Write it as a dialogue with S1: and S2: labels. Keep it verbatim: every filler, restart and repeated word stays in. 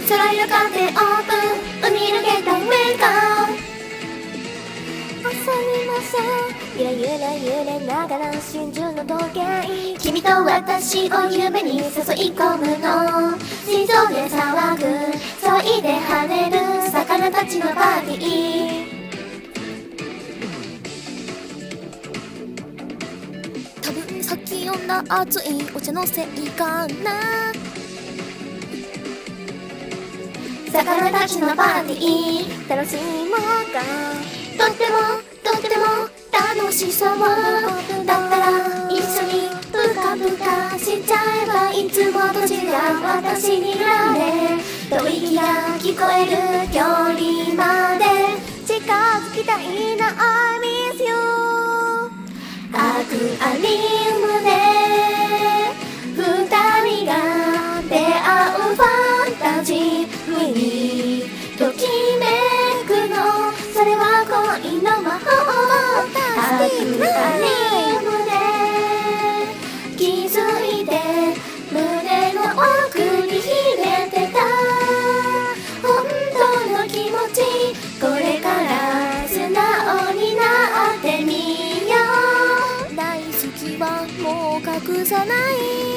S1: 空色カーテンオープン、海のゲートウェルカム。遊びましょう。ゆらゆら揺れながら真珠の時計、君と私を夢に誘い込むの。心臓で騒ぐ、騒いで跳ねる魚たちのパーティー。多分さっき読んだ熱いお茶のせいかな。魚たちのパーティー楽しもうか。とってもとっても楽しそう。だったら一緒にぷかぷかしちゃえば。いつもと違う私になれ。吐息が聞こえる距離まで近づきたいな。 I miss you。 アクアリウムで二人が出会うファンタジーにときめくの。それは恋の魔法。アクアリウムで気づいて胸の奥に秘めてた本当の気持ち。これから素直になってみよう。大好きはもう隠さない。